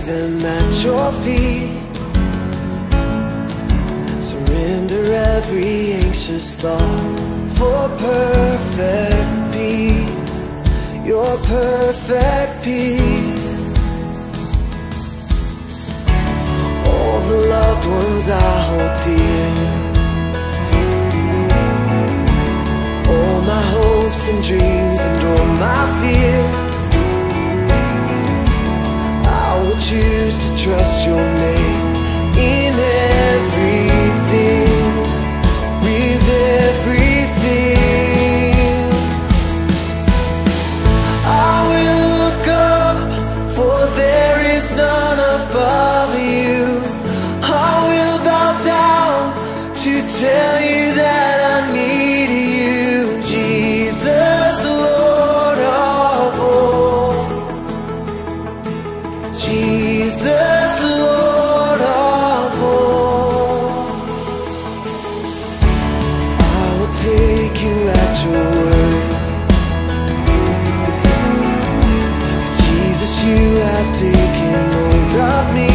them at your feet. Surrender every anxious thought for perfect peace, your perfect peace. All the loved ones I hold dear, all my hopes and dreams and all my fears, I will choose to trust your name in everything, with everything. I will look up, for there is none above you. I will bow down to tell you that I need you, Jesus, Lord of all. Jesus, Lord of all. I will take you at your word. Jesus, you have taken hold of me.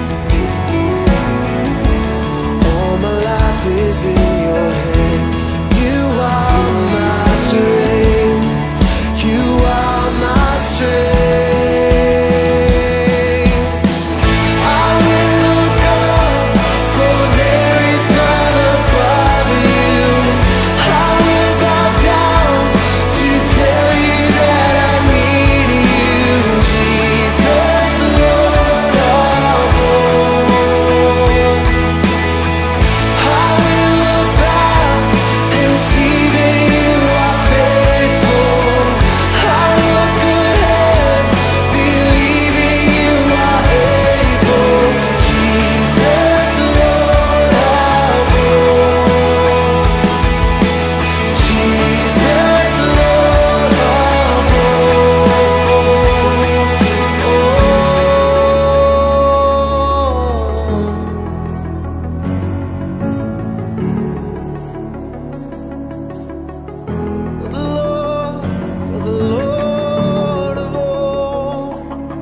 All my life is in your hands. You are my strength. You are my strength. I will look up, for there is none above you. I will bow down to tell you that I need you, Jesus, Lord of all. I will look back and see that you are faithful. I look ahead, believing you are able, Jesus, Lord of all. Jesus, Lord of all. The Lord of all.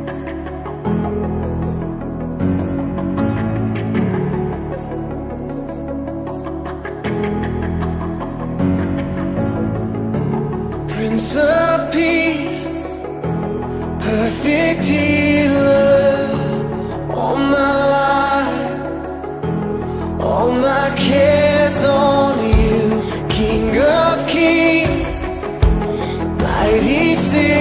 Prince of Peace, perfect healer, all my life, all my cares on you, King of Kings, mighty Savior.